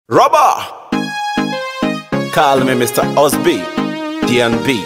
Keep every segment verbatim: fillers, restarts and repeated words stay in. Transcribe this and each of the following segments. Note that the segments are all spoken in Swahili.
Rubber! Call me mister Osby, D and B,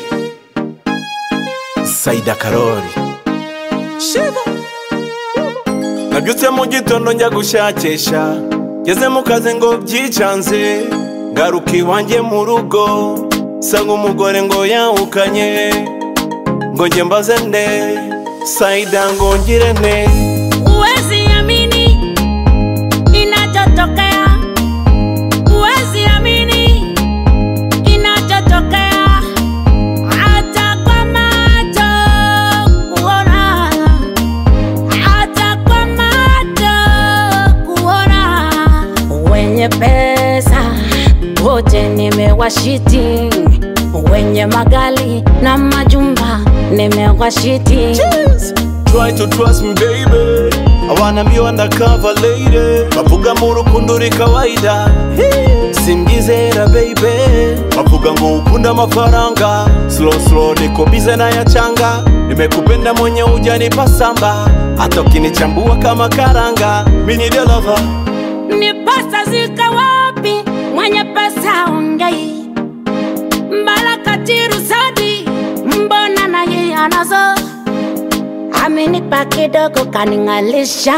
Saida Karori. Shiva! Nabyutse mu gitondo njya gushakisha, ngeze mu kazi ngo byicanze, ngaruka iwanjye mu rugo, sanga umugore ngo yawukanye, ngo njye mbaze nde, Saida ngo ngire nte. Uwezi amini inachotokea, uwezi amini inachotokea, hata kwa macho kuona, hata kwa macho kuona. Wenye pesa wote nimewashiti, wenye magali na majumba nimewashiti. Try to trust me baby, I wanna be undercover lady. Bavuga mu rukundo uri kawaida, simbyizera baby. Bavuga ngo ukunda amafaranga, slow slow niko bize na yachanga. Nimekupenda mwenye hujanipa samba, hata ukinichambua kama karanga. Mimi ni the lover. Ni pesa zika wapi, mwenye pesa ongei, mbala katiru sadi, mbona na yeye anazo. Amenipa kidogo kaningalisha,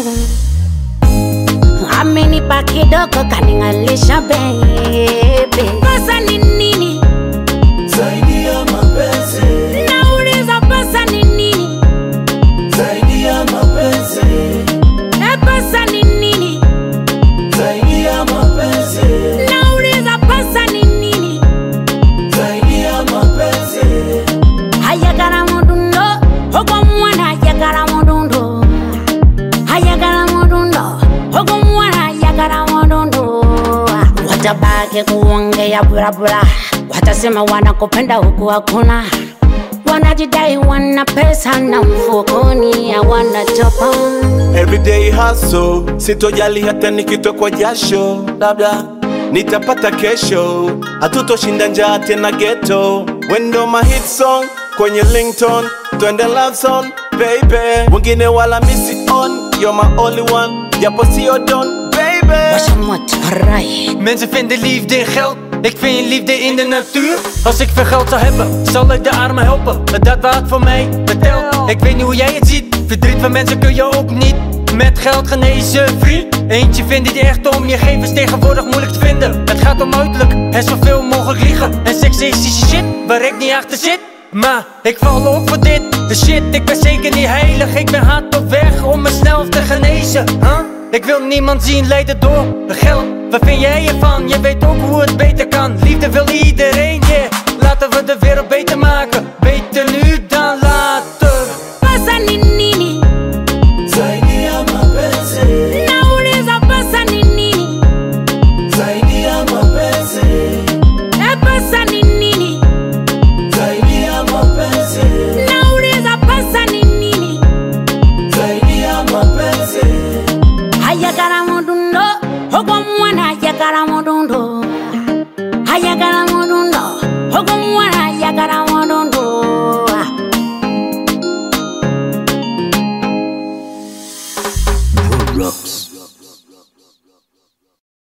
amenipa kidogo kaningalisha baby. Pesa ni nini? Zaidi ya mapenzi. Nauliza pesa ni nini? Zaidi ya mapenzi. E pesa ni nini? Zaidi ya mapenzi. Nauliza pesa ni nini? Zaidi ya mapenzi. Hayagara mudundo, hogo mwana hayagara mudundo, hayagara mudundo, hogo mwana hayagara mudundo. Watabaki kuongea bura bura, watasema wanakupenda huku hakuna, wanajidai wana pesa na mfukoni hawana chopa. Everyday hustle, sitojali hata nikitokwa jasho, labda nitapata kesho, hatutoshinda njaa tena ghetto. Wendo my hit song kwenye ringtone, twende love song baby. Wengine wala misi on, you're my only one, japo sio don baby. Washamot rai. Mensen vinden liefde in geld, ik vind liefde in de natuur. Als ik veel geld zou hebben, zal ik de armen helpen. Dat wat voor mij vertelt. Ik weet niet hoe jij het ziet, verdriet van mensen kun je ook niet met geld genezen, vriend. Eentje vindt die echt om je geven is tegenwoordig moeilijk te vinden. Het gaat om uiterlijk en zoveel mogelijk liegen en seksistische shit waar ik niet achter zit. Maar ik val op voor dit, de shit, ik ben zeker niet heilig. Ik ben hard op weg om me snel te genezen, huh? Ik wil niemand zien lijden door geld. Wat vind jij ervan? Je weet ook hoe het beter kan. Liefde wil iedereen, yeah. Laten we de wereld